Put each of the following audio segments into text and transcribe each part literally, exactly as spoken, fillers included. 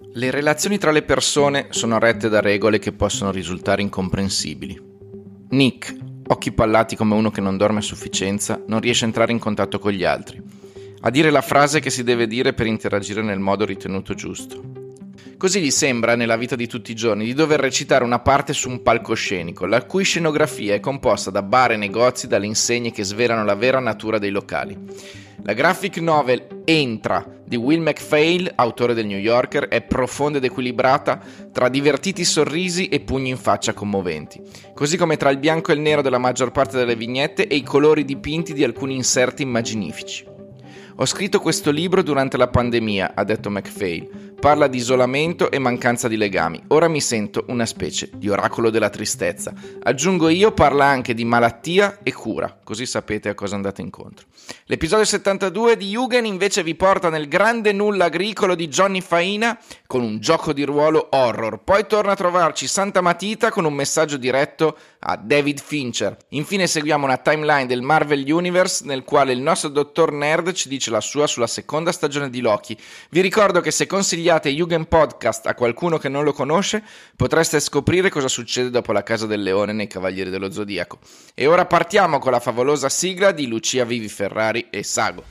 Le relazioni tra le persone sono rette da regole che possono risultare incomprensibili. Nick, occhi pallati come uno che non dorme a sufficienza, non riesce a entrare in contatto con gli altri, a dire la frase che si deve dire per interagire nel modo ritenuto giusto. Così gli sembra, nella vita di tutti i giorni, di dover recitare una parte su un palcoscenico, la cui scenografia è composta da bar e negozi, dalle insegne che svelano la vera natura dei locali. La graphic novel Entra di Will MacPhail, autore del New Yorker, è profonda ed equilibrata tra divertiti sorrisi e pugni in faccia commoventi, così come tra il bianco e il nero della maggior parte delle vignette e i colori dipinti di alcuni inserti immaginifici. Ho scritto questo libro durante la pandemia, ha detto MacPhail. Parla di isolamento e mancanza di legami. Ora mi sento una specie di oracolo della tristezza. Aggiungo io, parla anche di malattia e cura, così sapete a cosa andate incontro. L'episodio settantadue di Yugen invece vi porta nel grande nulla agricolo di Johnny Faina con un gioco di ruolo horror. Poi torna a trovarci Santa Matita con un messaggio diretto a David Fincher. Infine seguiamo una timeline del Marvel Universe nel quale il nostro dottor Nerd ci dice la sua sulla seconda stagione di Loki. Vi ricordo che se consigliate Yugen Podcast a qualcuno che non lo conosce, potreste scoprire cosa succede dopo la Casa del Leone nei Cavalieri dello Zodiaco. E ora partiamo con la favolosa sigla di Lucia Vivi Ferrari e Sago.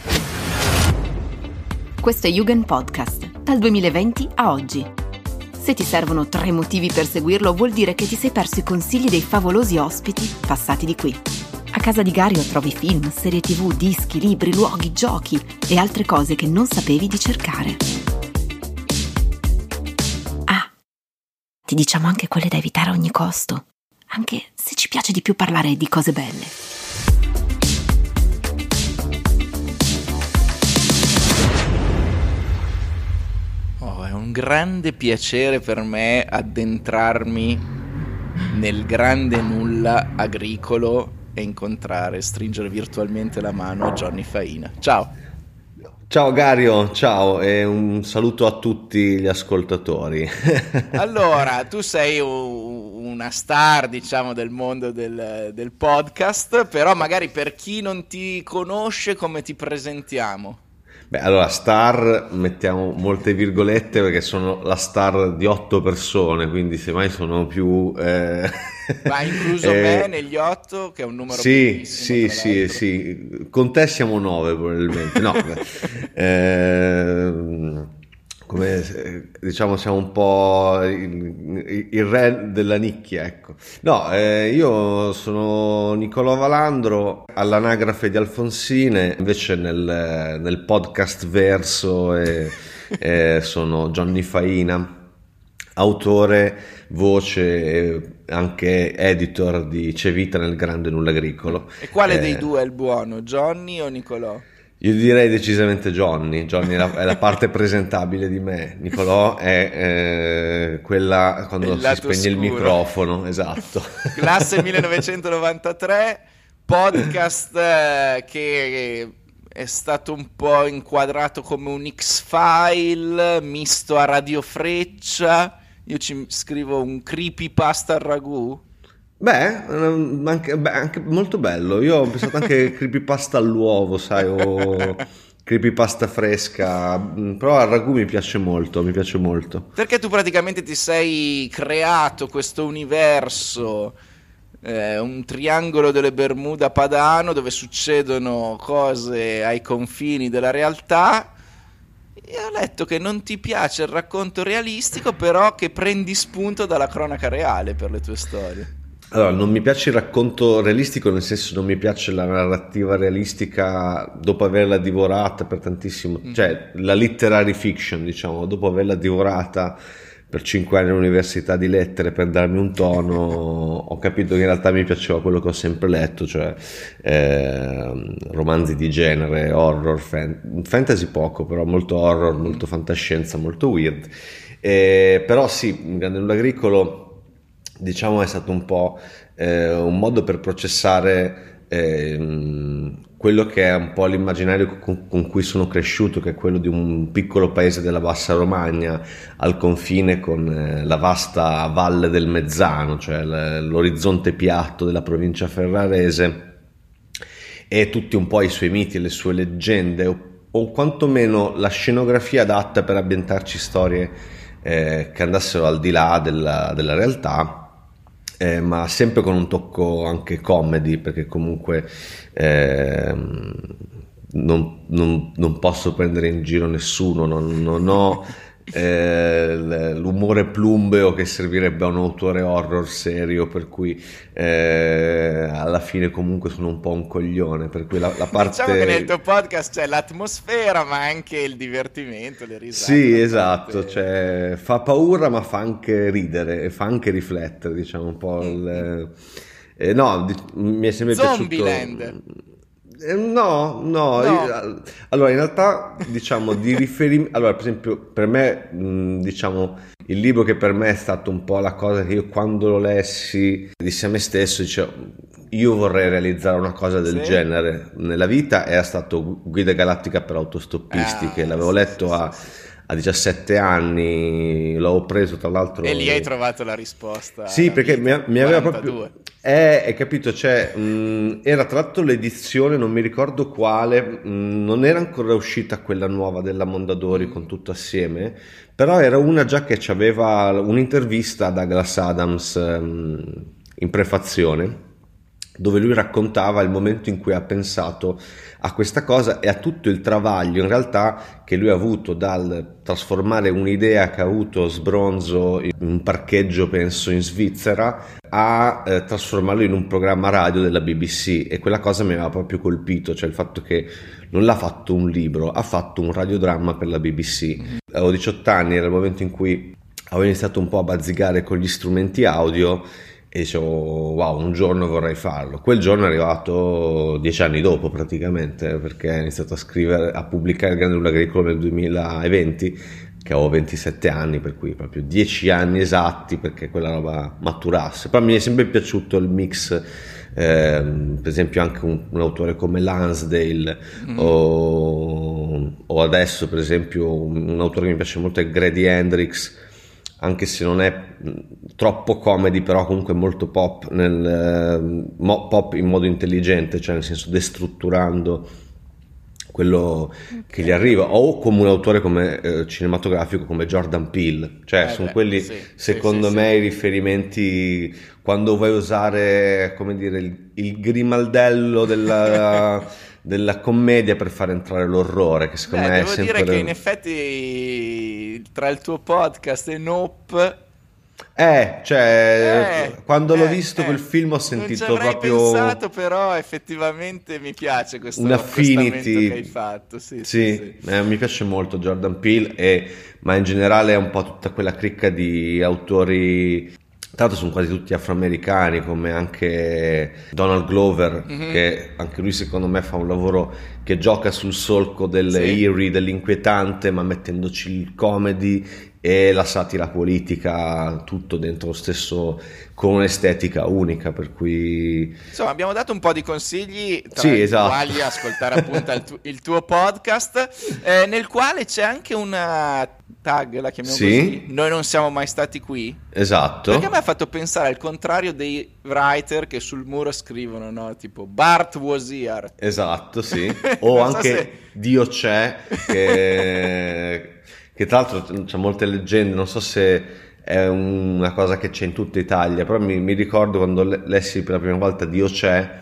Questo è Yugen Podcast, dal duemilaventi a oggi. Se ti servono tre motivi per seguirlo, vuol dire che ti sei perso i consigli dei favolosi ospiti passati di qui. A casa di Gario trovi film, serie tv, dischi, libri, luoghi, giochi e altre cose che non sapevi di cercare. Ah, ti diciamo anche quelle da evitare a ogni costo, anche se ci piace di più parlare di cose belle. Oh, è un grande piacere per me addentrarmi nel grande nulla agricolo e incontrare, stringere virtualmente la mano a Johnny Faina. Ciao. Ciao Gario, ciao e un saluto a tutti gli ascoltatori. Allora, tu sei una star, diciamo, del mondo del, del podcast, però magari per chi non ti conosce, come ti presentiamo? Beh, allora, star, mettiamo molte virgolette perché sono la star di otto persone, quindi semmai sono più... Eh, Ma incluso eh, me negli otto, che è un numero sì, sì, sì, sì, con te siamo nove probabilmente, no, eh, come diciamo siamo un po' il, il re della nicchia, ecco. No, eh, io sono Nicolò Valandro, all'anagrafe di Alfonsine, invece nel, nel podcast verso e, e sono Johnny Faina, autore, voce e anche editor di C'è vita nel grande nulla agricolo. E quale eh, dei due è il buono, Johnny o Nicolò? Io direi decisamente Johnny. Johnny è la, è la parte presentabile di me. Nicolò è eh, quella quando si spegne scuro. Il microfono, esatto. Classe millenovecentonovantatré, podcast eh, che è stato un po' inquadrato come un X-File misto a Radio Freccia. Io ci scrivo un creepypasta al ragù. Beh, anche, beh, anche molto bello. Io ho pensato anche creepypasta all'uovo, sai, o creepypasta fresca, però al ragù mi piace molto, mi piace molto. Perché tu praticamente ti sei creato questo universo, eh, un triangolo delle Bermuda padano, dove succedono cose ai confini della realtà. E ho letto che non ti piace il racconto realistico, però che prendi spunto dalla cronaca reale per le tue storie. Allora, non mi piace il racconto realistico, nel senso non mi piace la narrativa realistica dopo averla divorata per tantissimo, mm. cioè la literary fiction, diciamo, dopo averla divorata per cinque anni all'università di lettere per darmi un tono, ho capito che in realtà mi piaceva quello che ho sempre letto, cioè eh, romanzi di genere, horror, fan- fantasy poco, però molto horror, molto fantascienza, molto weird. Eh, però sì, il grande nulla agricolo, diciamo, è stato un po' eh, un modo per processare eh, quello che è un po' l'immaginario con, con cui sono cresciuto, che è quello di un piccolo paese della Bassa Romagna al confine con eh, la vasta valle del Mezzano, cioè l- l'orizzonte piatto della provincia ferrarese, e tutti un po' i suoi miti e le sue leggende, o quantomeno la scenografia adatta per ambientarci storie eh, che andassero al di là della, della realtà, eh, ma sempre con un tocco anche comedy, perché comunque eh, non, non, non posso prendere in giro nessuno, non, non ho eh, l'umore plumbeo che servirebbe a un autore horror serio, per cui eh, alla fine comunque sono un po' un coglione, per cui la, la parte... Diciamo che nel tuo podcast c'è l'atmosfera ma anche il divertimento, le risate. Sì, esatto, parte... cioè, fa paura ma fa anche ridere e fa anche riflettere, diciamo un po' il... eh, no, mi è sempre Zombieland. piaciuto... No, no, no. Io, allora in realtà diciamo di riferimento, allora per esempio per me mh, diciamo il libro che per me è stato un po' la cosa che io quando lo lessi dissi a me stesso, dicevo, io vorrei realizzare una cosa del sì. genere nella vita, era stato Guida Galattica per autostoppisti, ah, che l'avevo sì, letto sì, a, sì. a diciassette anni, l'ho preso tra l'altro e lì hai trovato la risposta. Sì, perché mi, mi aveva proprio Eh, hai capito, cioè, mh, era tra l'altro l'edizione, non mi ricordo quale, mh, non era ancora uscita quella nuova della Mondadori con tutto assieme, però era una già che aveva un'intervista a Douglas Adams mh, in prefazione, dove lui raccontava il momento in cui ha pensato a questa cosa e a tutto il travaglio in realtà che lui ha avuto dal trasformare un'idea che ha avuto sbronzo in un parcheggio penso in Svizzera a eh, trasformarlo in un programma radio della B B C, e quella cosa mi aveva proprio colpito, cioè il fatto che non l'ha fatto un libro, ha fatto un radiodramma per la B B C. Mm-hmm. Avevo diciotto anni, era il momento in cui avevo iniziato un po' a bazzicare con gli strumenti audio e dicevo wow, un giorno vorrei farlo. Quel giorno è arrivato dieci anni dopo praticamente, perché ho iniziato a scrivere, a pubblicare Il Grande Agricolo nel duemilaventi, che avevo ventisette anni, per cui proprio dieci anni esatti perché quella roba maturasse. Poi mi è sempre piaciuto il mix, eh, per esempio anche un, un autore come Lansdale, mm. o, o adesso per esempio un, un autore che mi piace molto è Grady Hendrix, anche se non è troppo comedy, però comunque molto pop, nel, mo, pop in modo intelligente, cioè nel senso destrutturando quello okay. che gli arriva, o come un autore come eh, cinematografico come Jordan Peele, cioè eh sono beh, quelli sì, secondo sì, me sì. i riferimenti quando vuoi usare, come dire, il, il grimaldello della della commedia per far entrare l'orrore, che secondo Beh, me è devo sempre... dire che in effetti tra il tuo podcast e Nope eh, cioè eh, quando eh, l'ho visto eh, quel film ho sentito non ci avrei proprio pensato, però effettivamente mi piace questo un affinity che hai fatto. Sì, sì, sì, sì. Eh, mi piace molto Jordan Peele, e, ma in generale è un po' tutta quella cricca di autori, tra l'altro sono quasi tutti afroamericani, come anche Donald Glover, mm-hmm. che anche lui secondo me fa un lavoro che gioca sul solco del sì. eerie, dell'inquietante, ma mettendoci il comedy e la satira politica, tutto dentro lo stesso, con un'estetica unica, per cui insomma abbiamo dato un po' di consigli tra sì, i esatto. quali ascoltare appunto il, tu- il tuo podcast, eh, nel quale c'è anche una tag, la chiamiamo sì. così, noi non siamo mai stati qui, esatto, perché a me ha fatto pensare al contrario dei writer che sul muro scrivono, no? Tipo Bart was here, esatto, sì. O anche so se... Dio c'è, che che tra l'altro c'è molte leggende, non so se è una cosa che c'è in tutta Italia, però mi, mi ricordo quando lessi per la prima volta Dio c'è,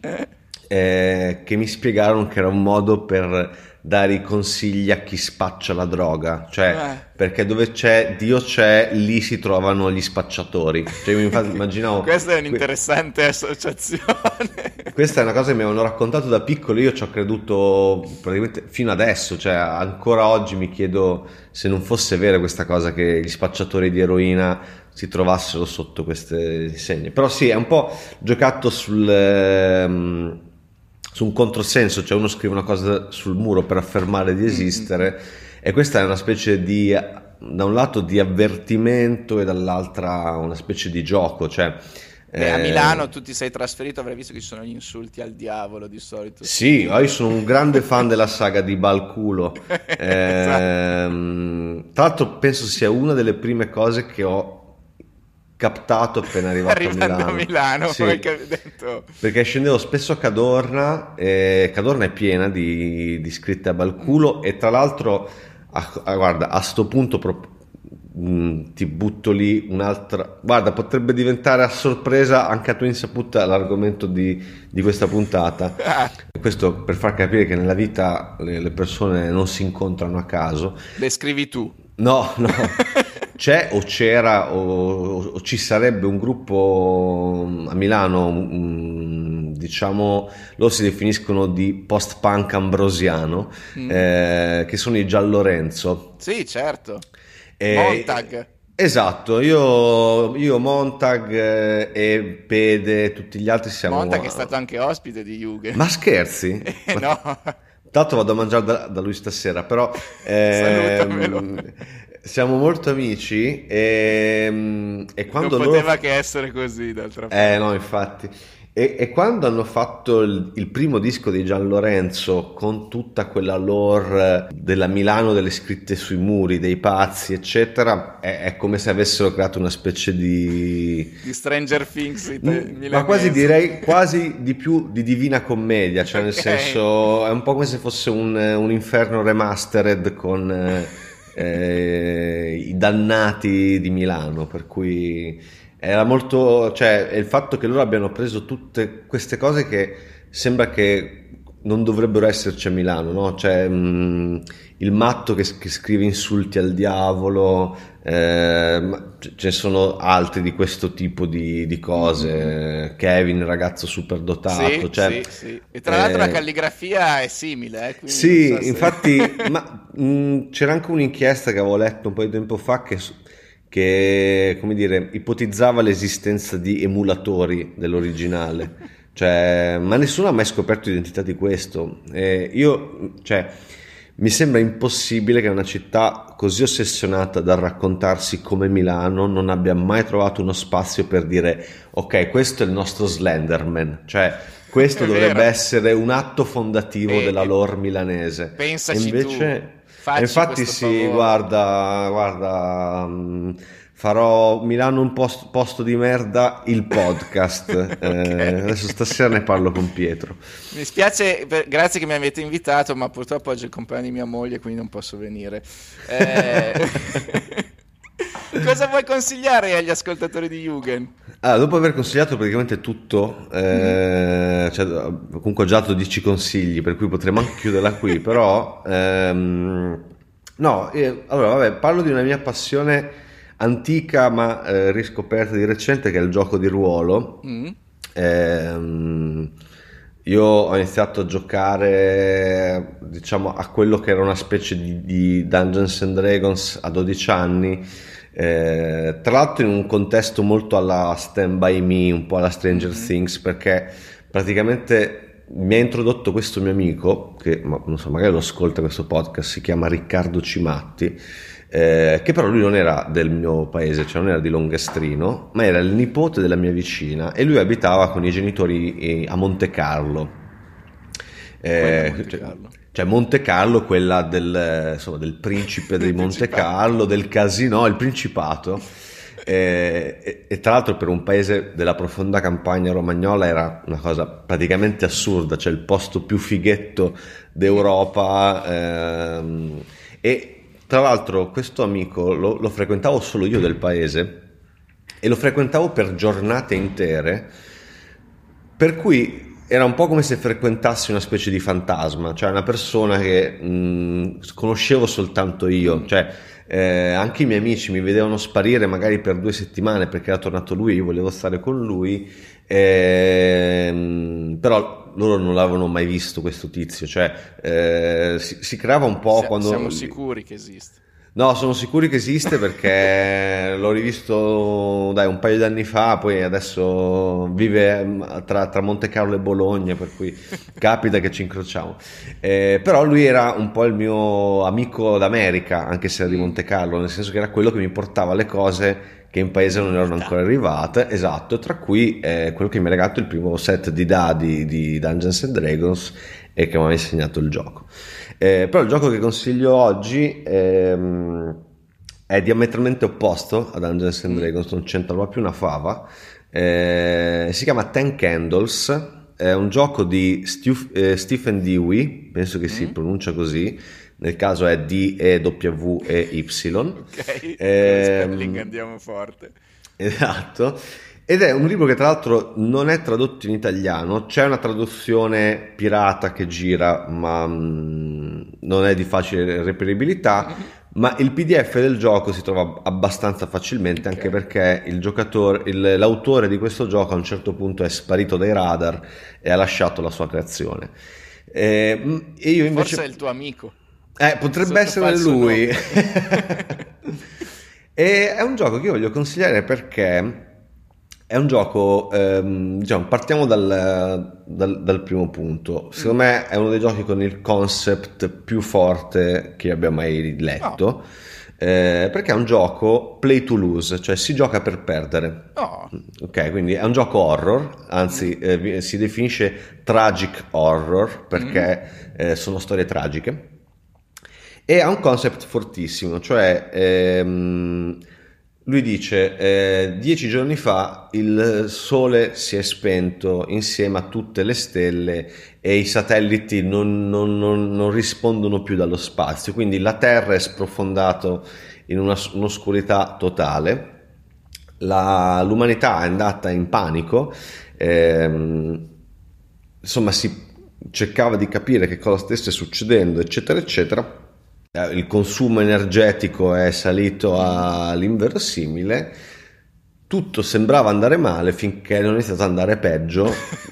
eh, che mi spiegarono che era un modo per dare i consigli a chi spaccia la droga, cioè eh. perché dove c'è Dio c'è, lì si trovano gli spacciatori, cioè mi immaginavo questa è un'interessante associazione. Questa è una cosa che mi avevano raccontato da piccolo, io ci ho creduto praticamente fino adesso, cioè ancora oggi mi chiedo se non fosse vera questa cosa che gli spacciatori di eroina si trovassero sotto queste segni. Però sì, è un po' giocato sul ehm, su un controsenso, cioè uno scrive una cosa sul muro per affermare di esistere, mm-hmm. e questa è una specie di, da un lato di avvertimento e dall'altra una specie di gioco, cioè Beh, a Milano tu ti sei trasferito, avrai visto che ci sono gli insulti al diavolo di solito. Sì, io sono un grande fan della saga di Balculo. eh, tra l'altro penso sia una delle prime cose che ho captato appena arrivato Arrivando a Milano, a Milano sì, perché, detto... perché scendevo spesso a Cadorna e Cadorna è piena di, di iscritti a Balculo e tra l'altro a, a, guarda a sto punto pro, mh, ti butto lì un'altra, guarda potrebbe diventare a sorpresa anche a tua insaputa l'argomento di, di questa puntata. Questo per far capire che nella vita le, le persone non si incontrano a caso. Le scrivi tu? No, no. C'è o c'era o, o ci sarebbe un gruppo a Milano, um, diciamo, loro si definiscono di post-punk ambrosiano, mm. eh, che sono i Giallorenzo. Sì, certo. E, Montag. Esatto, io, io Montag eh, e Pede, tutti gli altri siamo... Montag è stato anche ospite di Jugend. Ma scherzi? Eh, Ma... no. Tanto vado a mangiare da, da lui stasera, però... Salutamelo. Siamo molto amici e, e quando non poteva loro... che essere così d'altra parte. Eh no, infatti. E, e quando hanno fatto il, il primo disco di Gianlorenzo con tutta quella lore della Milano delle scritte sui muri, dei pazzi, eccetera, è, è come se avessero creato una specie di... Di Stranger Things milanese. Ma quasi direi quasi di più di Divina Commedia, cioè nel Okay. senso è un po' come se fosse un, un Inferno remastered con... Eh, i dannati di Milano, per cui era molto, cioè il fatto che loro abbiano preso tutte queste cose che sembra che non dovrebbero esserci a Milano, no? Cioè mh, il matto che, che scrive insulti al diavolo, eh, ce ne sono altri di questo tipo di, di cose, Kevin, il ragazzo superdotato, Sì, cioè, sì, sì. E tra l'altro eh, la calligrafia è simile, eh, quindi sì, non so se- infatti, ma mh, c'era anche un'inchiesta che avevo letto un po' di tempo fa che, che, come dire, ipotizzava l'esistenza di emulatori dell'originale, cioè, ma nessuno ha mai scoperto l'identità di questo. E io, cioè, mi sembra impossibile che una città così ossessionata dal raccontarsi come Milano non abbia mai trovato uno spazio per dire ok, questo è il nostro Slenderman, cioè questo È dovrebbe vero. essere un atto fondativo E- della lore milanese. pensaci E invece, tu, facci infatti questo sì, favore. guarda, guarda, mh, farò Milano un post- posto di merda, il podcast. Eh, adesso stasera ne parlo con Pietro. Mi spiace, per- grazie che mi avete invitato, ma purtroppo oggi è il compleanno di mia moglie, quindi non posso venire. Eh, Cosa vuoi consigliare agli ascoltatori di Jugend? Ah, dopo aver consigliato praticamente tutto, eh, cioè, comunque ho già dato dieci consigli, per cui potremmo anche chiuderla qui, però ehm, no, eh, allora vabbè, parlo di una mia passione antica ma eh, riscoperta di recente, che è il gioco di ruolo. Mm? Ehm, io ho iniziato a giocare, diciamo, a quello che era una specie di, di Dungeons and Dragons a dodici anni. Eh, tra l'altro in un contesto molto alla Stand By Me, un po' alla Stranger Mm-hmm. Things, perché praticamente mi ha introdotto questo mio amico che ma, non so, magari lo ascolta questo podcast, si chiama Riccardo Cimatti, eh, che però lui non era del mio paese, cioè non era di Longastrino, ma era il nipote della mia vicina e lui abitava con i genitori eh, a Monte Carlo. Quella Eh, Monte cioè- Carlo. cioè Monte Carlo, quella del, insomma, del principe di Del Monte Principato. Carlo, del casino, il Principato. Eh, e, e tra l'altro per un paese della profonda campagna romagnola era una cosa praticamente assurda, cioè il posto più fighetto d'Europa. ehm, e tra l'altro questo amico lo, lo frequentavo solo io del paese e lo frequentavo per giornate intere, per cui era un po' come se frequentassi una specie di fantasma, cioè una persona che mh, conoscevo soltanto io, cioè eh, anche i miei amici mi vedevano sparire magari per due settimane perché era tornato lui, io volevo stare con lui, ehm, però loro non l'avevano mai visto questo tizio, cioè eh, si, si creava un po' Si- quando... Siamo sicuri che esiste. No, sono sicuro che esiste perché l'ho rivisto dai un paio di anni fa, poi adesso vive tra, tra Monte Carlo e Bologna, per cui capita che ci incrociamo. Eh, però lui era un po' il mio amico d'America, anche se era di Monte Carlo, nel senso che era quello che mi portava le cose che in paese non erano ancora arrivate, esatto, tra cui eh, quello che mi ha regalato il primo set di dadi di Dungeons and Dragons e che mi ha insegnato il gioco. Eh, però il gioco che consiglio oggi ehm, è è diametralmente opposto a Dungeons and Dragons, non c'entra proprio una fava. Eh, si chiama Ten Candles, è un gioco di Stu- eh, Stephen Dewey, penso che mm. si pronuncia così, nel caso è D E W E Y. Ok, eh, spelling andiamo forte. Esatto. Ed è un libro che tra l'altro non è tradotto in italiano, c'è una traduzione pirata che gira, ma mh, non è di facile reperibilità, mm-hmm. ma il P D F del gioco si trova abbastanza facilmente, okay. anche perché il giocatore, il, l'autore di questo gioco a un certo punto è sparito dai radar e ha lasciato la sua creazione. E, e io invece... Forse è il tuo amico. Eh, potrebbe essere lui. E è un gioco che io voglio consigliare perché è un gioco, ehm, diciamo, partiamo dal, dal, dal primo punto. Secondo mm. me è uno dei giochi con il concept più forte che abbia mai letto, oh. eh, perché è un gioco play to lose, cioè si gioca per perdere. Oh. Ok, quindi è un gioco horror, anzi mm. eh, si definisce tragic horror perché mm. eh, sono storie tragiche. E ha un concept fortissimo, cioè ehm, lui dice eh, dieci giorni fa il sole si è spento insieme a tutte le stelle e i satelliti non, non, non, non rispondono più dallo spazio, quindi la Terra è sprofondato in una, un'oscurità totale, la, l'umanità è andata in panico, ehm, insomma si cercava di capire che cosa stesse succedendo, eccetera eccetera. Il consumo energetico è salito all'inverosimile, tutto sembrava andare male finché non è iniziato ad andare peggio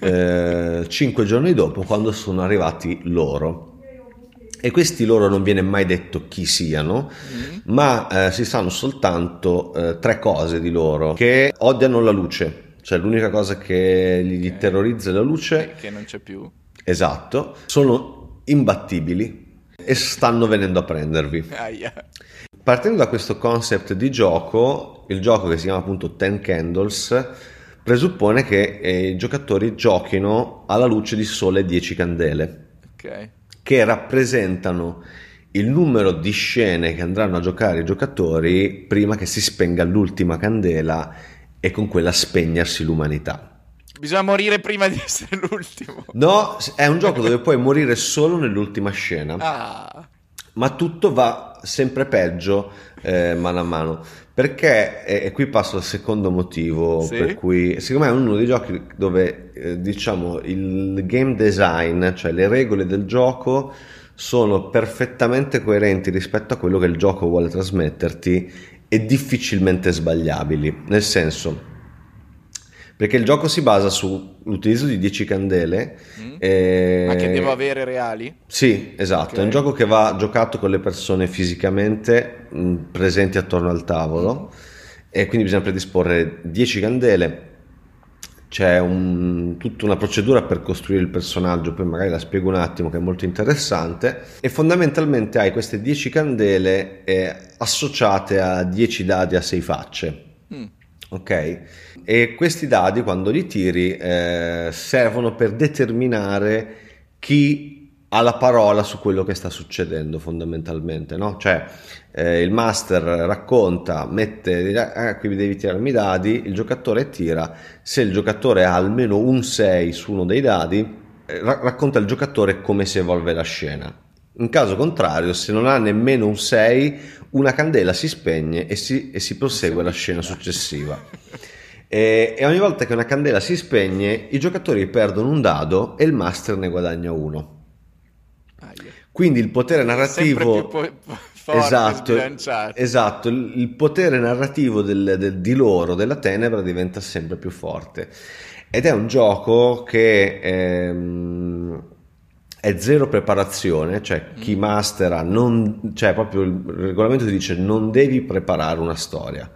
eh, cinque giorni dopo, quando sono arrivati loro. E questi loro non viene mai detto chi siano, mm. ma eh, si sanno soltanto eh, tre cose di loro: che odiano la luce, cioè l'unica cosa che gli okay. terrorizza è la luce, che non c'è più. Esatto, sono imbattibili e stanno venendo a prendervi. Ah, yeah. Partendo da questo concept di gioco, il gioco, che si chiama appunto Ten Candles, presuppone che eh, i giocatori giochino alla luce di sole dieci candele, okay. che rappresentano il numero di scene che andranno a giocare i giocatori prima che si spenga l'ultima candela e con quella spegnersi l'umanità. Bisogna morire prima di essere l'ultimo. No, è un gioco dove puoi morire solo nell'ultima scena. Ah. Ma tutto va sempre peggio eh, mano a mano. Perché, e, e qui passo al secondo motivo, sì? Per cui secondo me è uno dei giochi dove eh, diciamo il game design, cioè le regole del gioco, sono perfettamente coerenti rispetto a quello che il gioco vuole trasmetterti e difficilmente sbagliabili. Nel senso, perché il gioco si basa sull'utilizzo di dieci candele. Mm. E... Ma che devo avere reali? Sì, esatto. Okay. È un gioco che va giocato con le persone fisicamente mh, presenti attorno al tavolo, mm. e quindi bisogna predisporre dieci candele. C'è un, tutta una procedura per costruire il personaggio, poi magari la spiego un attimo, che è molto interessante. E fondamentalmente hai queste dieci candele eh, associate a dieci dadi a sei facce. Mm. Ok? E questi dadi, quando li tiri, eh, servono per determinare chi ha la parola su quello che sta succedendo, fondamentalmente, no? Cioè eh, il master racconta, mette eh, qui devi tirarmi i dadi, il giocatore tira. Se il giocatore ha almeno un sei su uno dei dadi, eh, ra- racconta il giocatore come si evolve la scena. In caso contrario, se non ha nemmeno un sei, una candela si spegne e si, e si prosegue la scena successiva. E, e ogni volta che una candela si spegne, i giocatori perdono un dado e il master ne guadagna uno. Quindi il potere narrativo... Sempre più po- forte, esatto, sbilanciato. esatto, il, il potere narrativo del, del, di loro, della tenebra, diventa sempre più forte. Ed è un gioco che... Ehm, è zero preparazione, cioè chi mastera non, cioè proprio il regolamento ti dice non devi preparare una storia,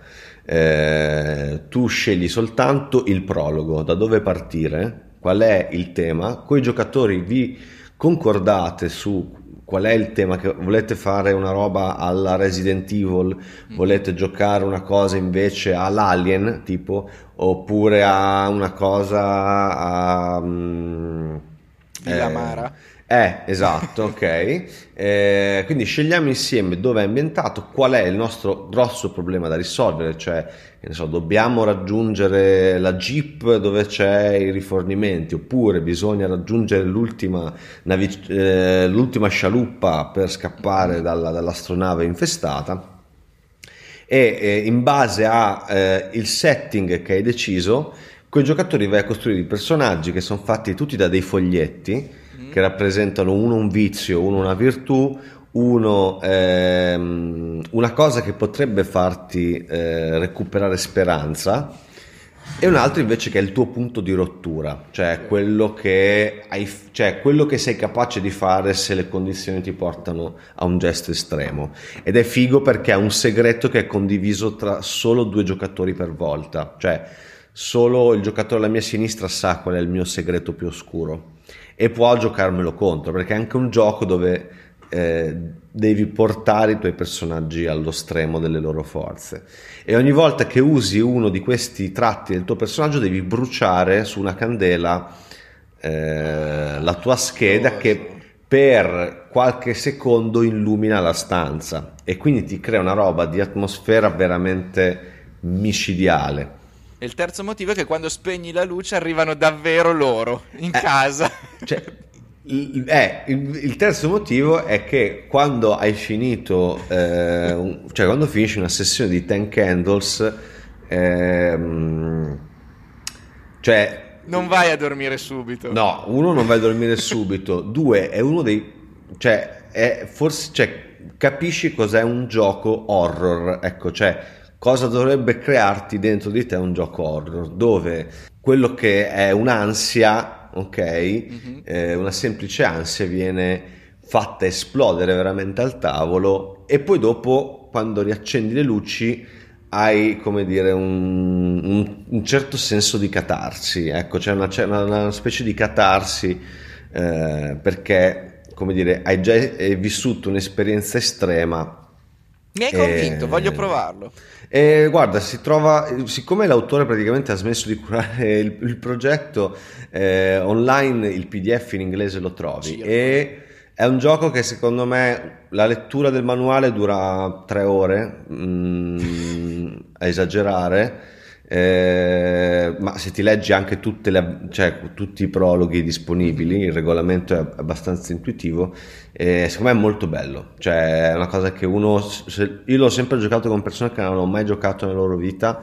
eh, tu scegli soltanto il prologo, da dove partire, qual è il tema, coi giocatori vi concordate su qual è il tema, che volete fare una roba alla Resident Evil, volete giocare una cosa invece all'Alien tipo, oppure a una cosa a um, Villamara. Eh, Eh, esatto, ok. Eh, quindi scegliamo insieme dove è ambientato, qual è il nostro grosso problema da risolvere, cioè, che ne so, dobbiamo raggiungere la Jeep dove c'è i rifornimenti, oppure bisogna raggiungere l'ultima, navi- eh, l'ultima scialuppa per scappare dalla- dall'astronave infestata. E eh, in base a eh, il setting che hai deciso, con i giocatori vai a costruire i personaggi che sono fatti tutti da dei foglietti che rappresentano uno un vizio, uno una virtù, uno ehm, una cosa che potrebbe farti eh, recuperare speranza, e un altro invece che è il tuo punto di rottura, cioè quello che hai, cioè quello che sei capace di fare se le condizioni ti portano a un gesto estremo. Ed è figo perché è un segreto che è condiviso tra solo due giocatori per volta, cioè solo il giocatore alla mia sinistra sa qual è il mio segreto più oscuro e può giocarmelo contro, perché è anche un gioco dove eh, devi portare i tuoi personaggi allo stremo delle loro forze, e ogni volta che usi uno di questi tratti del tuo personaggio devi bruciare su una candela eh, la tua scheda che per qualche secondo illumina la stanza, e quindi ti crea una roba di atmosfera veramente micidiale. E il terzo motivo è che quando spegni la luce arrivano davvero loro in Eh, casa. Cioè, il, eh, il, il terzo motivo è che quando hai finito, eh, un- cioè quando finisci una sessione di Ten Candles, ehm, cioè, Non vai a dormire subito. no, uno non vai a dormire subito, due è uno dei, cioè, è forse, cioè, capisci cos'è un gioco horror, ecco, cioè, cosa dovrebbe crearti dentro di te un gioco horror, dove quello che è un'ansia, ok, Mhm. eh, una semplice ansia viene fatta esplodere veramente al tavolo, e poi dopo, quando riaccendi le luci, hai, come dire, un, un- un certo senso di catarsi, ecco, c'è una, c'è una- una specie di catarsi, eh, perché, come dire, hai già hai vissuto un'esperienza estrema. Mi hai convinto, voglio e, provarlo. e guarda, si trova, siccome l'autore praticamente ha smesso di curare il, il progetto, eh, online il P D F in inglese lo trovi, Circola. e è un gioco che secondo me la lettura del manuale dura tre ore, mm, a esagerare, eh, ma se ti leggi anche tutte le, cioè, tutti i prologhi disponibili, il regolamento è abbastanza intuitivo, e secondo me è molto bello, cioè è una cosa che uno, se- io l'ho sempre giocato con persone che non hanno mai giocato nella loro vita,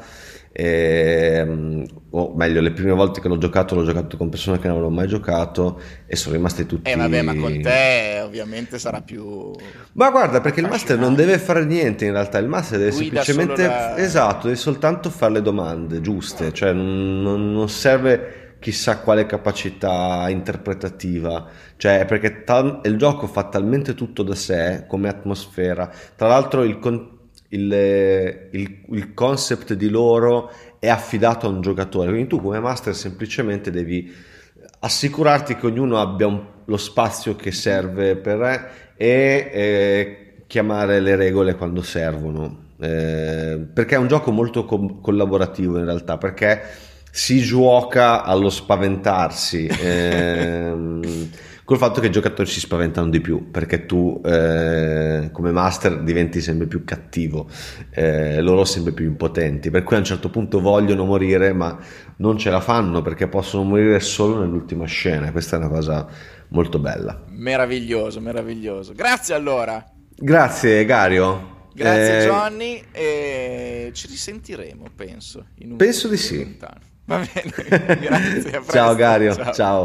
e, o meglio, le prime volte che l'ho giocato l'ho giocato con persone che non avevano mai giocato e sono rimasti tutti. Eh vabbè, ma con te ovviamente sarà più Ma guarda, perché il master non affascinante. deve fare niente in realtà, il master deve Guida semplicemente, solo la- esatto, deve soltanto fare le domande giuste, cioè non, non- non serve chissà quale capacità interpretativa, cioè perché tal- il gioco fa talmente tutto da sé come atmosfera, tra l'altro il, con- il, il, il concept di loro è affidato a un giocatore, quindi tu come master semplicemente devi assicurarti che ognuno abbia un- lo spazio che serve per e eh, chiamare le regole quando servono. Eh, perché è un gioco molto co- collaborativo in realtà, perché si gioca allo spaventarsi, ehm, col fatto che i giocatori si spaventano di più, perché tu eh, come master diventi sempre più cattivo, eh, loro sempre più impotenti, per cui a un certo punto vogliono morire ma non ce la fanno perché possono morire solo nell'ultima scena. Questa è una cosa molto bella. Meraviglioso, meraviglioso. Grazie allora. Grazie Gario. Grazie Eh, Johnny, e ci risentiremo, penso, in un penso di futuro sì. lontano. Va bene, grazie, a presto. Ciao Gario, ciao.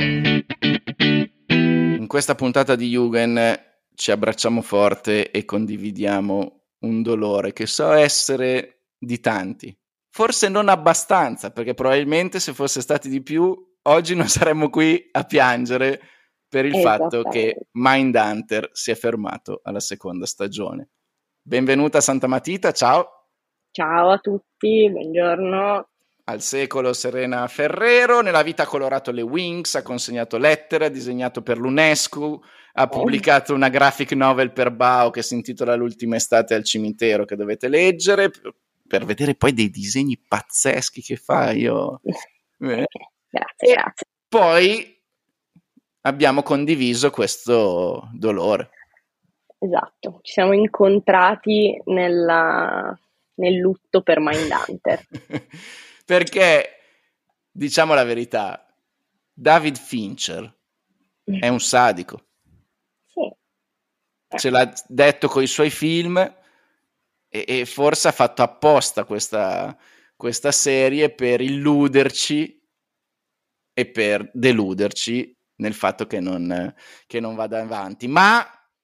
In questa puntata di Jugend ci abbracciamo forte e condividiamo un dolore che so essere di tanti. Forse non abbastanza, perché probabilmente se fosse stati di più, oggi non saremmo qui a piangere per il fatto che Mindhunter si è fermato alla seconda stagione. Benvenuta Santa Matita, ciao. Ciao a tutti, buongiorno. Al secolo Serena Ferrero, nella vita ha colorato le Wings, ha consegnato lettere, ha disegnato per l'UNESCO, ha pubblicato una graphic novel per Bao che si intitola L'ultima estate al cimitero, che dovete leggere per, per vedere poi dei disegni pazzeschi che fa. Io... Eh. Grazie, grazie. Poi abbiamo condiviso questo dolore. Esatto, ci siamo incontrati nella, nel lutto per Mindhunter. Perché, diciamo la verità, David Fincher è un sadico. Sì. Ce l'ha detto coi suoi film e, e forse ha fatto apposta questa, questa serie per illuderci e per deluderci nel fatto che non, che non vada avanti, ma,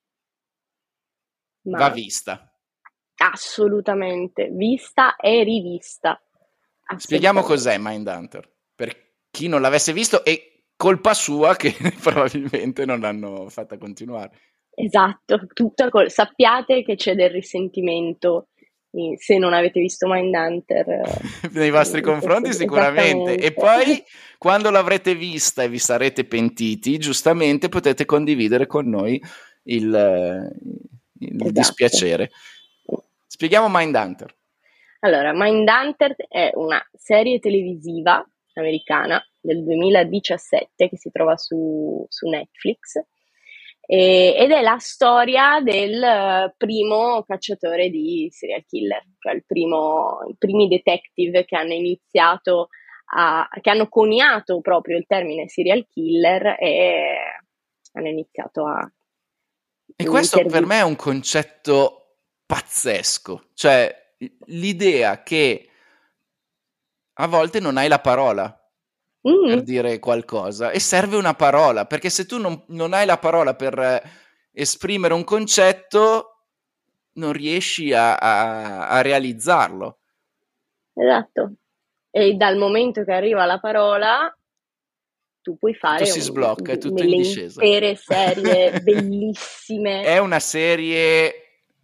Ma va vista. assolutamente, vista e rivista. Spieghiamo cos'è Mindhunter, per chi non l'avesse visto, e colpa sua che probabilmente non l'hanno fatta continuare. Esatto, tutta col- sappiate che c'è del risentimento eh, se non avete visto Mindhunter. Nei vostri eh, confronti questo- sicuramente. E poi quando l'avrete vista e vi sarete pentiti, giustamente potete condividere con noi il, il Esatto. dispiacere. Spieghiamo Mindhunter. Allora, Mindhunter è una serie televisiva americana del duemiladiciassette che si trova su, su Netflix e- ed è la storia del eh, primo cacciatore di serial killer, cioè il primo, i primi detective che hanno iniziato a, che hanno coniato proprio il termine serial killer e hanno iniziato a E questo per intervi- me è un concetto pazzesco, cioè l'idea che a volte non hai la parola Mm, per dire qualcosa e serve una parola, perché se tu non, non hai la parola per eh, esprimere un concetto, non riesci a, a, a realizzarlo. esatto. E dal momento che arriva la parola, tu puoi Tutto fare si un- sblocca, è tutto delle in discesa. intere serie bellissime. È una serie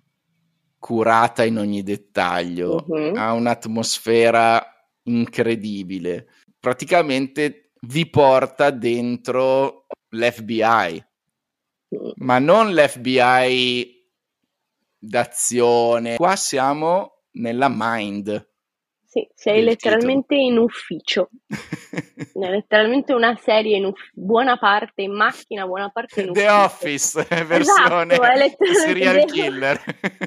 curata in ogni dettaglio, Mhm. ha un'atmosfera incredibile. Praticamente vi porta dentro l'F B I, Mm. ma non l'F B I d'azione. Qua siamo nella mind. Sì, sei del letteralmente in ufficio. È letteralmente una serie in uff- buona parte in macchina, buona parte in The ufficio. Office, versione Esatto, è letteralmente serial killer.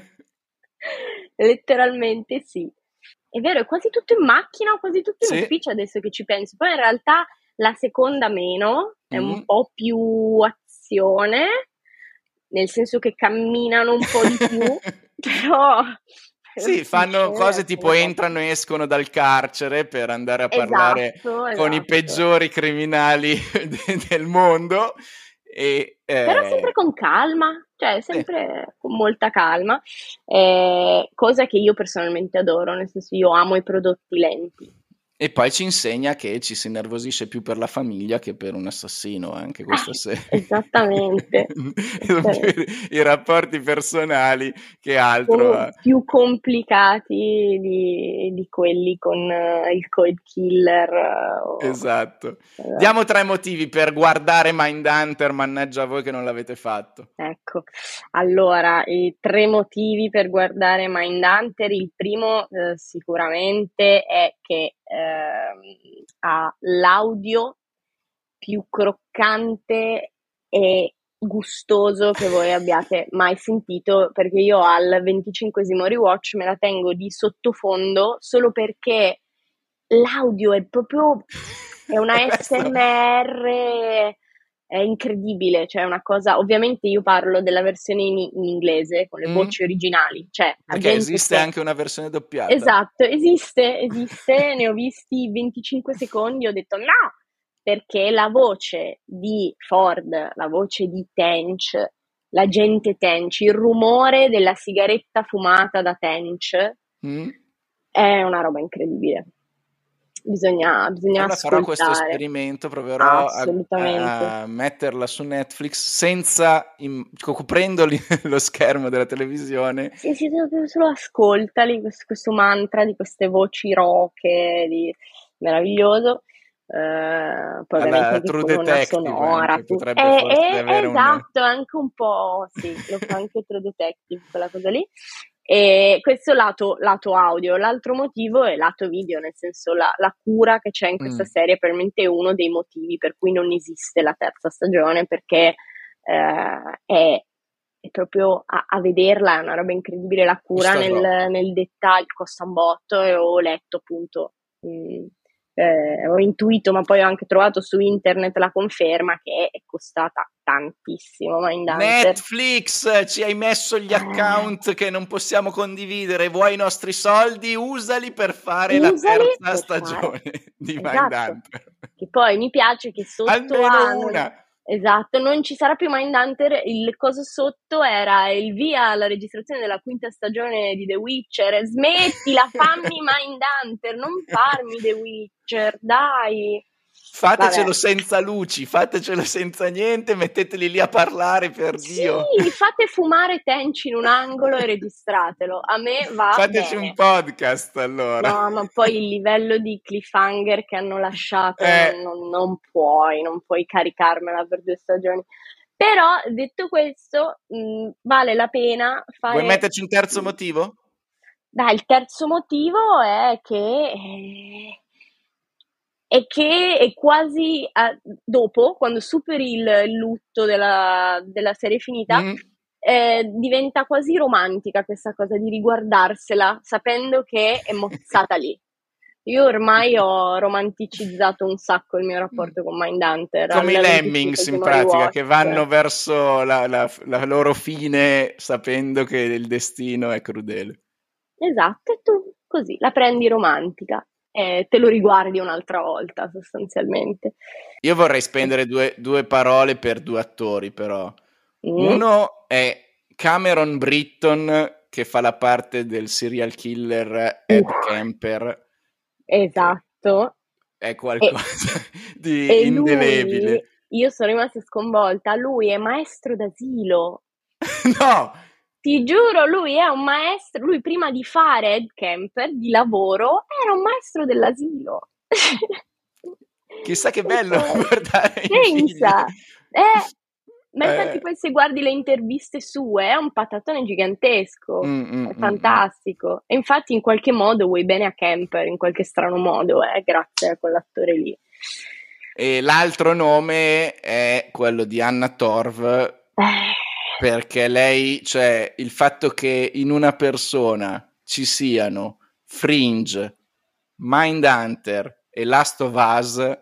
letteralmente sì. È vero, è quasi tutto in macchina o quasi tutto in Sì. ufficio adesso che ci penso. Poi in realtà la seconda meno, è Mm. un po' più azione, nel senso che camminano un po' di più, però... Sì, fanno succede, cose tipo sono- entrano e escono dal carcere per andare a parlare Esatto, con i esatto. peggiori criminali de- del mondo. E, Però eh, sempre con calma, cioè sempre con molta calma, eh, cosa che io personalmente adoro, nel senso io amo i prodotti lenti. E poi ci insegna che ci si innervosisce più per la famiglia che per un assassino, anche questa Eh, serie. esattamente. Sono più i rapporti personali che altro. Sono più complicati di, di quelli con eh, il cold killer. eh, o- Esatto. Esatto. Diamo tre motivi per guardare Mindhunter, mannaggia a voi che non l'avete fatto. Ecco, allora, i tre motivi per guardare Mindhunter. Il primo eh, sicuramente è che ehm, ha l'audio più croccante e gustoso che voi abbiate mai sentito, perché io al venticinquesimo rewatch me la tengo di sottofondo solo perché l'audio è proprio è una Questo- S M R, è incredibile, cioè è una cosa, ovviamente io parlo della versione in, in inglese con le Mm. voci originali, cioè la Perché gente esiste che- anche una versione doppiata. Esatto, esiste, esiste, ne ho visti venticinque secondi, ho detto no, perché la voce di Ford, la voce di Tench, l'agente Tench, il rumore della sigaretta fumata da Tench Mm? è una roba incredibile. Bisogna, bisogna Allora farò questo ascoltare. esperimento, proverò a, Assolutamente. a metterla su Netflix senza, im- coprendo li- lo schermo della televisione. Sì, sì, solo, solo ascoltali, questo, questo mantra di queste voci roche, di... meraviglioso. Eh, poi ovviamente Alla anche True con una Detective sonora. anche, Tu... potrebbe È, forse è- avere un... esatto, anche un po', sì, lo fa anche True Detective, quella cosa lì. E questo lato, lato audio. L'altro motivo è lato video, nel senso la, la cura che c'è in questa Mm. serie è probabilmente uno dei motivi per cui non esiste la terza stagione, perché eh, è, è proprio a, a vederla, è una roba incredibile, la cura Costa troppo. nel, nel dettaglio, costa un botto, e ho letto appunto, mh, eh, ho intuito, ma poi ho anche trovato su internet la conferma che è costata tantissimo Mindhunter. Netflix, ci hai messo gli account che non possiamo condividere, vuoi i nostri soldi? Usali per fare Usali la terza per stagione fare- di esatto. Mindhunter. Che poi mi piace che sotto Almeno a non- una. esatto, non ci sarà più Mindhunter, il coso sotto era il via alla registrazione della quinta stagione di The Witcher. Smettila, fammi Mindhunter, non farmi The Witcher, dai. Fatecelo Vabbè. senza luci, fatecelo senza niente, metteteli lì a parlare, per Dio. Sì, fate fumare Tenchi in un angolo e registratelo, a me va Fateci bene. un podcast allora. No, ma poi il livello di cliffhanger che hanno lasciato, Eh. non, non- non puoi, non puoi caricarmela per due stagioni. Però, detto questo, mh, vale la pena fare... Vuoi metterci un terzo motivo? Dai, il terzo motivo è che... eh, è che è quasi a- dopo, quando superi il, il lutto della, della serie finita, Mm. eh, diventa quasi romantica questa cosa di riguardarsela sapendo che è mozzata lì. Io ormai ho romanticizzato un sacco il mio rapporto con Mindhunter. Come i al Lemmings in venticinquesimo pratica, rewatch. che vanno verso la, la- la loro fine sapendo che il destino è crudele. Esatto, e tu così la prendi romantica e te lo riguardi un'altra volta sostanzialmente. Io vorrei spendere due, due parole per due attori, però. Mm. Uno è Cameron Britton, che fa la parte del serial killer Ed Uh. Kemper. Esatto. È qualcosa E, di e indelebile. lui, io sono rimasta sconvolta, lui è maestro d'asilo. No! Ti giuro, lui è un maestro, lui prima di fare Ed Kemper di lavoro era un maestro dell'asilo. Chissà che bello Poi, guardare i pensa, figli. eh, ma infatti Eh. poi se guardi le interviste sue è un patatone gigantesco, Mm, mm, è mm, fantastico. E infatti in qualche modo vuoi bene a Kemper, in qualche strano modo, eh, grazie a quell'attore lì. E l'altro nome è quello di Anna Torv, Eh. perché lei, cioè il fatto che in una persona ci siano Fringe, Mindhunter e Last of Us,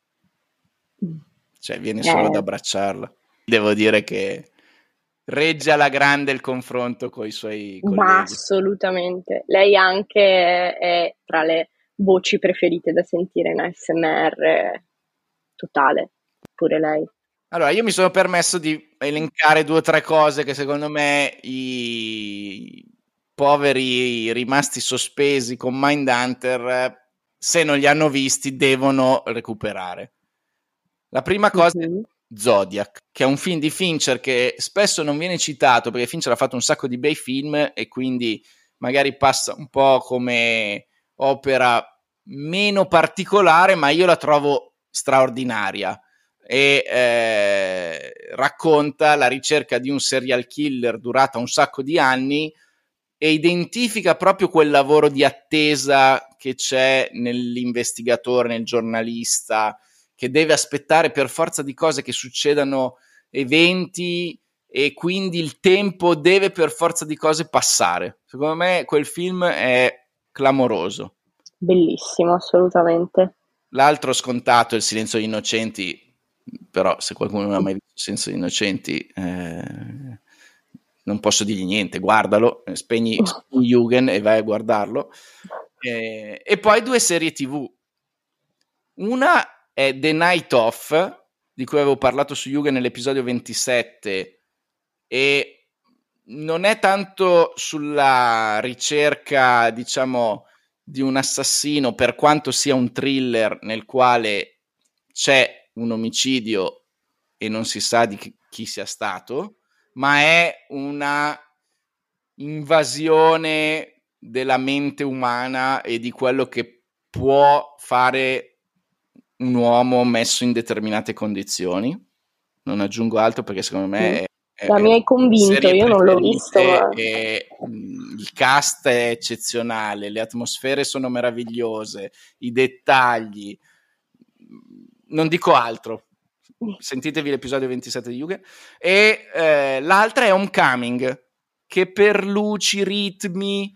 cioè viene solo Eh. da abbracciarla. Devo dire che regge alla grande il confronto con i suoi Ma colleghi. assolutamente. Lei anche è tra le voci preferite da sentire in A S M R totale, pure lei. Allora, io mi sono permesso di elencare due o tre cose che secondo me i poveri rimasti sospesi con Mindhunter, se non li hanno visti, devono recuperare. La prima cosa Mhm. è Zodiac, che è un film di Fincher che spesso non viene citato perché Fincher ha fatto un sacco di bei film e quindi magari passa un po' come opera meno particolare, ma io la trovo straordinaria. E eh, racconta la ricerca di un serial killer durata un sacco di anni e identifica proprio quel lavoro di attesa che c'è nell'investigatore, nel giornalista, che deve aspettare per forza di cose che succedano eventi e quindi il tempo deve per forza di cose passare. Secondo me quel film è clamoroso. Bellissimo, assolutamente. L'altro scontato è Il silenzio degli innocenti, però se qualcuno non ha mai visto Il silenzio degli innocenti eh, non posso dirgli niente, guardalo, spegni, spegni Jugend e vai a guardarlo. Eh, e poi due serie tv. Una è The Night Off, di cui avevo parlato su Jugend nell'episodio ventisette, e non è tanto sulla ricerca, diciamo, di un assassino, per quanto sia un thriller nel quale c'è un omicidio e non si sa di chi, chi sia stato, ma è una invasione della mente umana e di quello che può fare un uomo messo in determinate condizioni. Non aggiungo altro perché secondo me Mm. è, Ma mi hai convinto, io non l'ho visto. Ma... E, mh, il cast è eccezionale, le atmosfere sono meravigliose, i dettagli, non dico altro. Sentitevi l'episodio ventisette di Yugen. E eh, l'altra è Homecoming, che per luci, ritmi,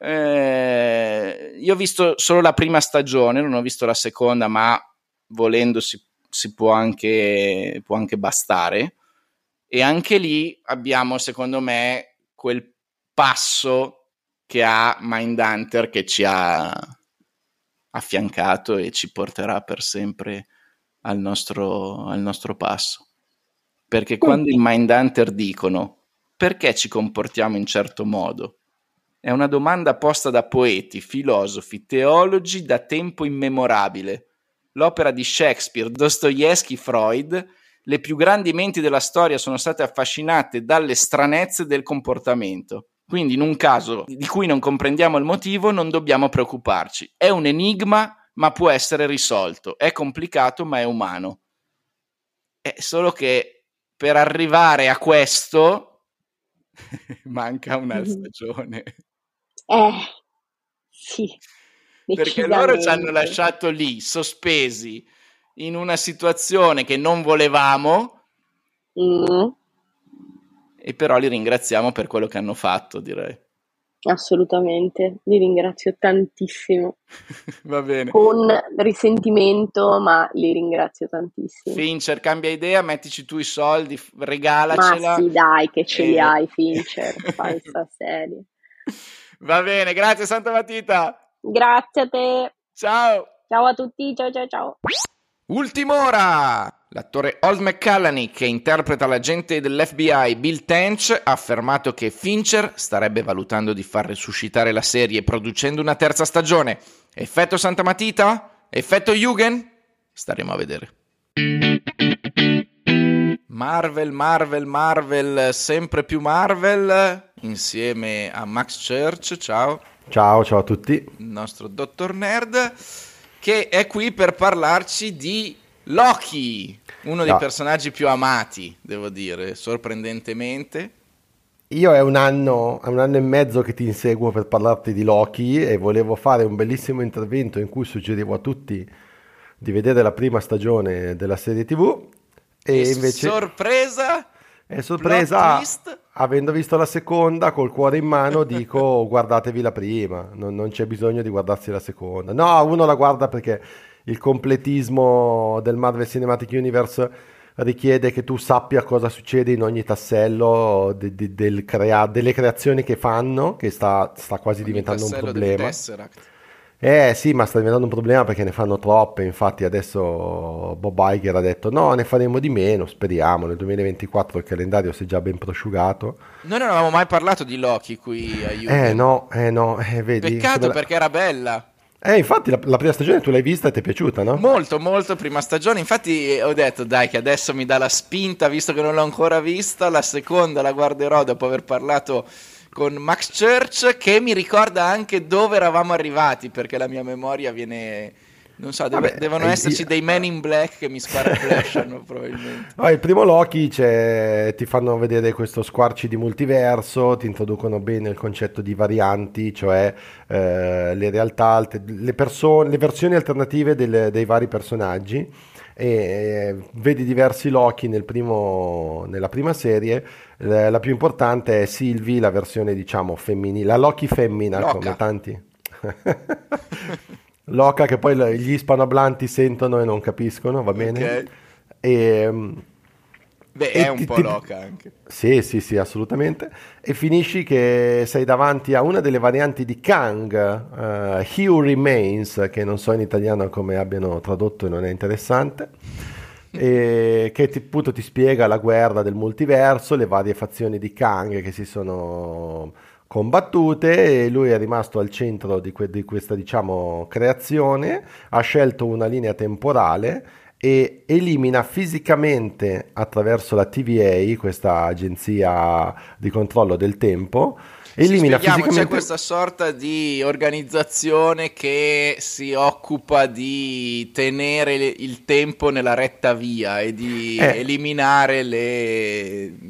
eh, io ho visto solo la prima stagione, non ho visto la seconda, ma volendo si, si può anche può anche bastare. E anche lì abbiamo, secondo me, quel passo che ha Mindhunter, che ci ha affiancato e ci porterà per sempre al nostro, al nostro passo. Perché quando i Mindhunter dicono perché ci comportiamo in certo modo, è una domanda posta da poeti, filosofi, teologi da tempo immemorabile. L'opera di Shakespeare, Dostoevsky, Freud, le più grandi menti della storia sono state affascinate dalle stranezze del comportamento. Quindi in un caso di cui non comprendiamo il motivo non dobbiamo preoccuparci. È un enigma, ma può essere risolto. È complicato, ma è umano. È solo che per arrivare a questo manca una stagione. Eh, sì. Perché loro ci hanno lasciato lì, sospesi, in una situazione che non volevamo, mm. e però li ringraziamo per quello che hanno fatto, direi. Assolutamente, li ringrazio tantissimo. Va bene. Con risentimento, ma li ringrazio tantissimo. Fincher, cambia idea, mettici tu i soldi, regalacela. Ma sì, dai, che ce e... li hai, Fincher, fai sta serie. Va bene, grazie Santa Matita. Grazie a te. Ciao. Ciao a tutti, ciao ciao ciao. Ultim'ora! L'attore Old McCallany, che interpreta l'agente dell'F B I Bill Tench, ha affermato che Fincher starebbe valutando di far resuscitare la serie producendo una terza stagione. Effetto Santa Matita? Effetto Yugen? Staremo a vedere. Marvel, Marvel, Marvel, sempre più Marvel, insieme a Max Church, ciao. Ciao, ciao a tutti. Il nostro dottor Nerd, che è qui per parlarci di Loki, uno dei no. personaggi più amati, devo dire, sorprendentemente. Io è un anno, è un anno e mezzo che ti inseguo per parlarti di Loki e volevo fare un bellissimo intervento in cui suggerivo a tutti di vedere la prima stagione della serie tivù e, e invece sorpresa è sorpresa, avendo visto la seconda col cuore in mano dico guardatevi la prima, non, non c'è bisogno di guardarsi la seconda. No, uno la guarda perché il completismo del Marvel Cinematic Universe richiede che tu sappia cosa succede in ogni tassello de, de, del crea- delle creazioni che fanno, che sta, sta quasi ogni diventando un problema. Eh sì, ma sta diventando un problema perché ne fanno troppe, infatti adesso Bob Iger ha detto no, ne faremo di meno, speriamo, nel duemilaventiquattro il calendario si è già ben prosciugato. Noi non avevamo mai parlato di Loki qui a Yugen. Eh no, eh no, eh, vedi. Peccato la... perché era bella. Eh, infatti la, la prima stagione tu l'hai vista e ti è piaciuta, no? Molto, molto prima stagione, infatti ho detto dai che adesso mi dà la spinta, visto che non l'ho ancora vista, la seconda la guarderò dopo aver parlato con Max Church, che mi ricorda anche dove eravamo arrivati, perché la mia memoria viene... Non so, deve, Vabbè, devono esserci io... dei Men in Black che mi sparaflashano probabilmente. Oh, il primo Loki c'è, ti fanno vedere questo squarci di multiverso, ti introducono bene il concetto di varianti, cioè eh, le realtà, le, persone, le versioni alternative delle, dei vari personaggi. E eh, vedi diversi Loki nel primo, nella prima serie. La, la più importante è Sylvie, la versione diciamo femminile, la Loki femmina. Loca. Come tanti Loca, che poi gli ispanohablanti sentono e non capiscono, va bene? Okay. E, Beh, è un ti, po' ti, Loca anche. Sì, sì, sì, assolutamente. E finisci che sei davanti a una delle varianti di Kang, uh, He Who Remains, che non so in italiano come abbiano tradotto e non è interessante, e che ti, appunto ti spiega la guerra del multiverso, le varie fazioni di Kang che si sono combattute e lui è rimasto al centro di, que- di questa diciamo creazione, ha scelto una linea temporale e elimina fisicamente attraverso la T V A, questa agenzia di controllo del tempo, elimina Spieghiamo, fisicamente... c'è questa sorta di organizzazione che si occupa di tenere il tempo nella retta via e di eh. eliminare le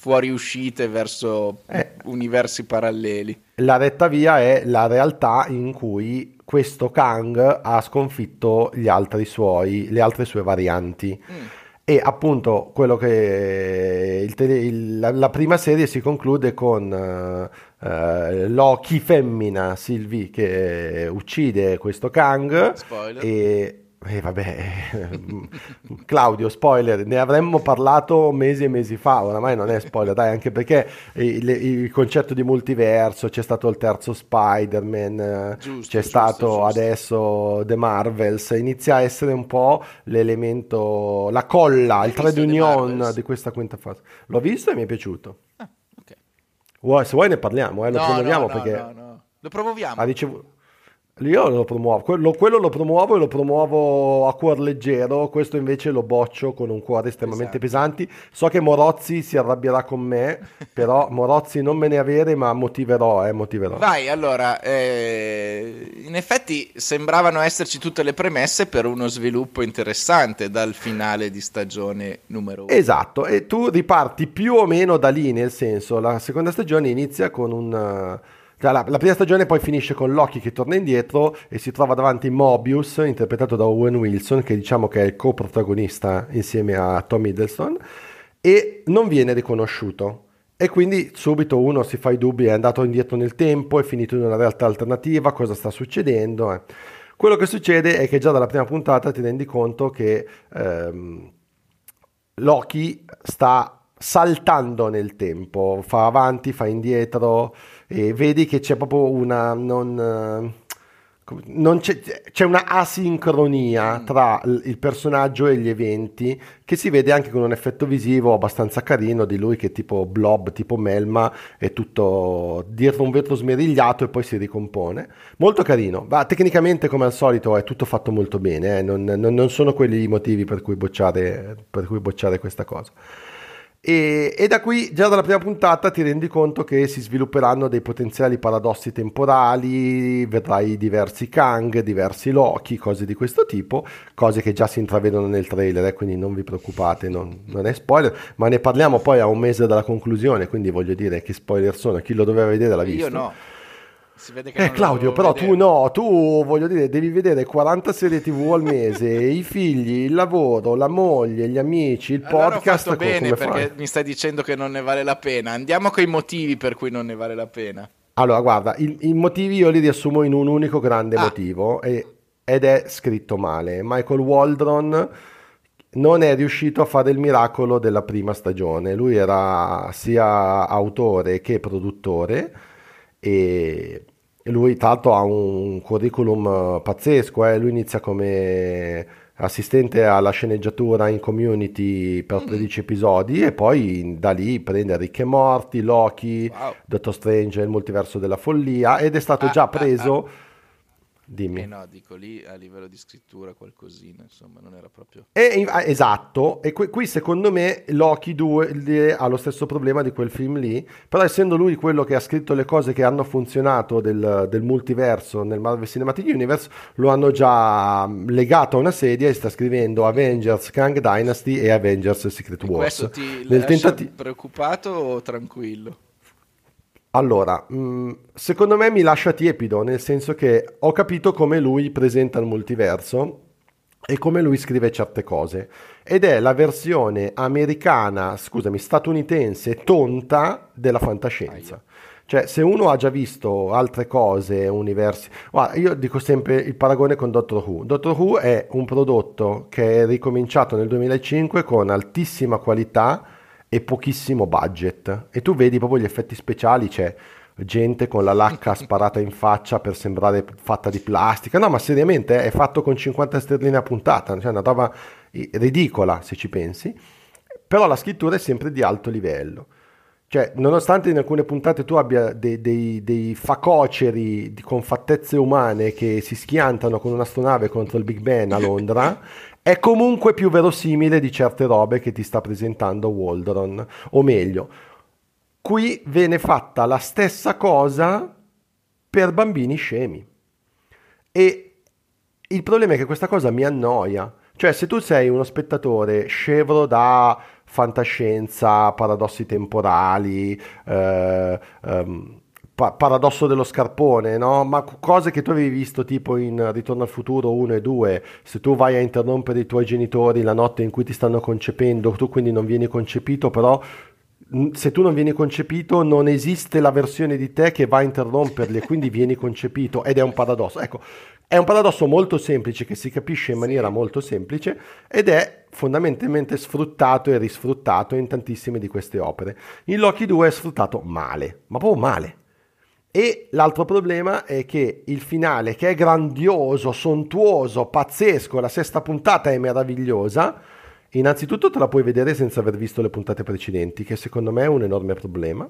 fuoriuscite verso Eh. universi paralleli. La retta via è la realtà in cui questo Kang ha sconfitto gli altri suoi, le altre sue varianti. Mm. E appunto quello che il tele- il- la, la prima serie si conclude con eh, eh, Loki femmina, Sylvie, che uccide questo Kang. Spoiler. E, e vabbè, Claudio, spoiler, ne avremmo parlato mesi e mesi fa, oramai non è spoiler, dai, anche perché il, il concetto di multiverso, c'è stato il terzo Spider-Man, eh, Giusto, c'è giusto, stato giusto. adesso The Marvels, inizia a essere un po' l'elemento, la colla, Hai il trade visto The union Marvels? di questa quinta fase. L'ho visto e mi è piaciuto. Ah, ok. Vuoi- se vuoi ne parliamo, eh, lo No, promuoviamo no, no, perché no, no. Lo promuoviamo. ha ricevuto... Io lo promuovo, quello, quello lo promuovo e lo promuovo a cuor leggero, questo invece lo boccio con un cuore estremamente Esatto. pesante. So che Morozzi si arrabbierà con me, però Morozzi non me ne avere, ma motiverò, eh, motiverò. Vai, allora, eh, in effetti sembravano esserci tutte le premesse per uno sviluppo interessante dal finale di stagione numero uno. Esatto, e tu riparti più o meno da lì, nel senso, la seconda stagione inizia con un... cioè, la, la prima stagione poi finisce con Loki che torna indietro e si trova davanti Mobius, interpretato da Owen Wilson, che diciamo che è il co-protagonista insieme a Tom Hiddleston, e non viene riconosciuto. E quindi subito uno si fa i dubbi, è andato indietro nel tempo, è finito in una realtà alternativa, cosa sta succedendo? eh? Quello che succede è che già dalla prima puntata ti rendi conto che ehm, Loki sta saltando nel tempo, fa avanti, fa indietro e vedi che c'è proprio una non, eh, come- non c'è, c'è una asincronia tra l- il personaggio e gli eventi che si vede anche con un effetto visivo abbastanza carino di lui che è tipo Blob, tipo Melma, è tutto dietro un vetro smerigliato e poi si ricompone. Molto carino, ma tecnicamente come al solito è tutto fatto molto bene, eh, non, non- non sono quelli i motivi per cui bocciare, per cui bocciare questa cosa. E, e da qui, già dalla prima puntata, ti rendi conto che si svilupperanno dei potenziali paradossi temporali, vedrai diversi Kang, diversi Loki, cose di questo tipo, cose che già si intravedono nel trailer, eh, quindi non vi preoccupate, non, non è spoiler, ma ne parliamo poi a un mese dalla conclusione, quindi voglio dire che spoiler sono, chi lo doveva vedere l'ha visto. Io no. Si vede che Eh non lo Claudio, dovevo però vedere. tu no, tu voglio dire, devi vedere quaranta serie tivù al mese, i figli, il lavoro, la moglie, gli amici, il Allora ho podcast, fatto co- bene come perché fai? mi stai dicendo che non ne vale la pena. Andiamo con i motivi per cui non ne vale la pena. Allora, guarda, i, i motivi io li riassumo in un unico grande Ah. motivo e- ed è scritto male. Michael Waldron non è riuscito a fare il miracolo della prima stagione. Lui era sia autore che produttore e lui tra l'altro ha un curriculum eh, pazzesco, eh. Lui inizia come assistente alla sceneggiatura in Community per tredici episodi e poi da lì prende Rick e Morty, Loki, Wow. Doctor Strange, il multiverso della follia ed è stato Ah, già ah, preso. Eh Dimmi. no, dico lì a livello di scrittura qualcosina, insomma, non era proprio... E, ah, esatto, e qui, qui secondo me Loki due le- ha lo stesso problema di quel film lì, però essendo lui quello che ha scritto le cose che hanno funzionato del, del multiverso nel Marvel Cinematic Universe, lo hanno già legato a una sedia e sta scrivendo Avengers Kang Dynasty e Avengers Secret E Wars. questo ti Nel lascia tentati- preoccupato o tranquillo? Allora, mh, secondo me mi lascia tiepido, nel senso che ho capito come lui presenta il multiverso e come lui scrive certe cose. Ed è la versione americana, scusami, statunitense, tonta della fantascienza. Cioè, se uno ha già visto altre cose, universi... Guarda, io dico sempre il paragone con Doctor Who. Doctor Who è un prodotto che è ricominciato nel duemilacinque con altissima qualità e pochissimo budget e tu vedi proprio gli effetti speciali, c'è gente con la lacca sparata in faccia per sembrare fatta di plastica, no ma seriamente eh, è fatto con cinquanta sterline a puntata, cioè una roba eh, ridicola se ci pensi, però la scrittura è sempre di alto livello. Cioè, nonostante in alcune puntate tu abbia dei, dei, dei facoceri di- con fattezze umane che si schiantano con un'astronave contro il Big Ben a Londra, è comunque più verosimile di certe robe che ti sta presentando Waldron. O meglio, qui viene fatta la stessa cosa per bambini scemi. E il problema è che questa cosa mi annoia. Cioè, se tu sei uno spettatore scevro da fantascienza, paradossi temporali, eh, ehm, pa- paradosso dello scarpone, no? Ma c- cose che tu avevi visto tipo in Ritorno al futuro uno e due, se tu vai a interrompere i tuoi genitori la notte in cui ti stanno concependo, tu quindi non vieni concepito, però se tu non vieni concepito non esiste la versione di te che va a interromperli e quindi vieni concepito, ed è un paradosso. Ecco, è un paradosso molto semplice che si capisce in maniera molto semplice ed è fondamentalmente sfruttato e risfruttato in tantissime di queste opere. In Loki due è sfruttato male, ma proprio male. E l'altro problema è che il finale, che è grandioso, sontuoso, pazzesco, la sesta puntata è meravigliosa, innanzitutto te la puoi vedere senza aver visto le puntate precedenti, che secondo me è un enorme problema,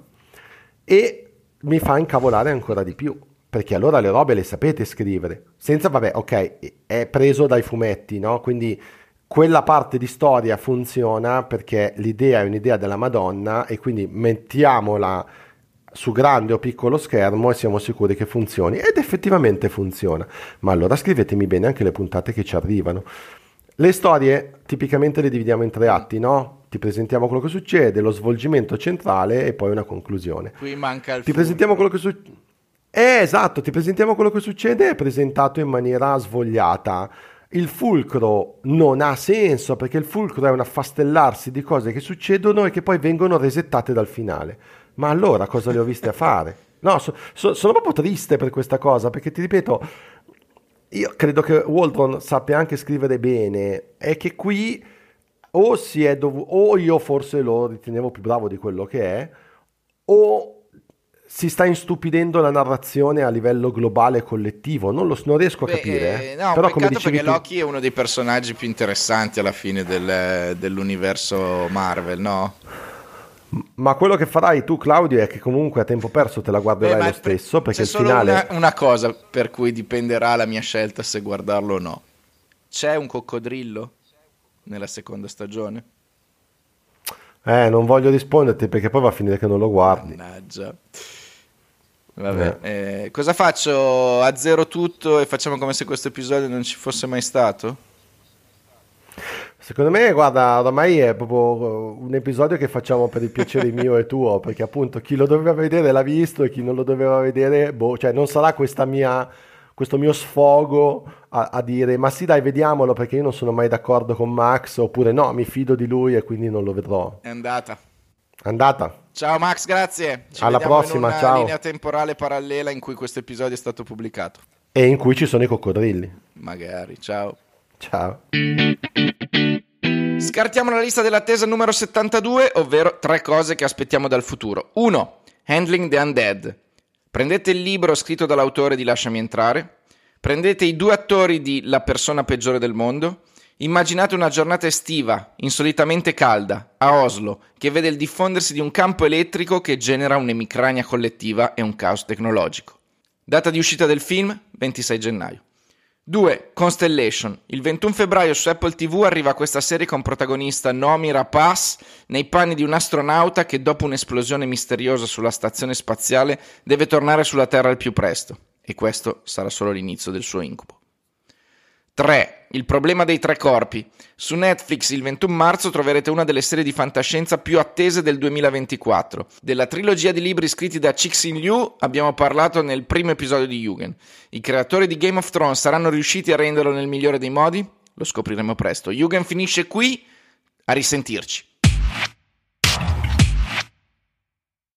e mi fa incavolare ancora di più, perché allora le robe le sapete scrivere, senza, vabbè, ok, è preso dai fumetti, no? Quindi quella parte di storia funziona perché l'idea è un'idea della Madonna e quindi mettiamola su grande o piccolo schermo e siamo sicuri che funzioni, ed effettivamente funziona. Ma allora scrivetemi bene anche le puntate che ci arrivano. Le storie tipicamente le dividiamo in tre atti, no? Ti presentiamo quello che succede, lo svolgimento centrale e poi una conclusione. Qui manca il Ti presentiamo quello che succede. Eh, esatto, ti presentiamo quello che succede, è presentato in maniera svogliata. Il fulcro non ha senso, perché il fulcro è un affastellarsi di cose che succedono e che poi vengono resettate dal finale. Ma allora cosa le ho viste a fare? No, so, so, sono proprio triste per questa cosa, perché ti ripeto, io credo che Waldron sappia anche scrivere bene, è che qui o si è dov- o io forse lo ritenevo più bravo di quello che è, o si sta instupidendo la narrazione a livello globale e collettivo, non, lo, non riesco a Beh, capire. Eh, no, Però peccato come dicevi perché tu, Loki è uno dei personaggi più interessanti alla fine del, dell'universo Marvel, no? ma quello che farai tu, Claudio, è che comunque a tempo perso te la guarderai Beh, lo stesso, perché c'è il solo finale... una, una cosa per cui dipenderà la mia scelta se guardarlo o no. C'è un coccodrillo nella seconda stagione? Eh, non voglio risponderti perché poi va a finire che non lo guardi. Mannaggia. Vabbè, eh, cosa faccio? Azzero tutto e facciamo come se questo episodio non ci fosse mai stato? Secondo me, guarda, oramai è proprio un episodio che facciamo per il piacere mio e tuo, perché appunto chi lo doveva vedere l'ha visto e chi non lo doveva vedere, boh, cioè non sarà questa mia, questo mio sfogo a, a dire ma sì dai vediamolo perché io non sono mai d'accordo con Max, oppure no, mi fido di lui e quindi non lo vedrò. È andata. Andata. Ciao Max, grazie. Ci Alla vediamo prossima, in una ciao. linea temporale parallela in cui questo episodio è stato pubblicato. E in cui ci sono i coccodrilli. Magari, ciao. Ciao. Scartiamo la lista dell'attesa numero settantadue, ovvero tre cose che aspettiamo dal futuro. uno. Handling the Undead. Prendete il libro scritto dall'autore di Lasciami entrare, prendete i due attori di La persona peggiore del mondo, immaginate una giornata estiva, insolitamente calda, a Oslo, che vede il diffondersi di un campo elettrico che genera un'emicrania collettiva e un caos tecnologico. Data di uscita del film, ventisei gennaio. due. Constellation. Il ventuno febbraio su Apple tivù arriva questa serie con protagonista Noomi Rapace nei panni di un astronauta che dopo un'esplosione misteriosa sulla stazione spaziale deve tornare sulla Terra al più presto. E questo sarà solo l'inizio del suo incubo. tre. Il problema dei tre corpi. Su Netflix il ventuno marzo troverete una delle serie di fantascienza più attese del duemilaventiquattro. Della trilogia di libri scritti da Cixin Liu abbiamo parlato nel primo episodio di Yugen. I creatori di Game of Thrones saranno riusciti a renderlo nel migliore dei modi? Lo scopriremo presto. Yugen finisce qui, a risentirci.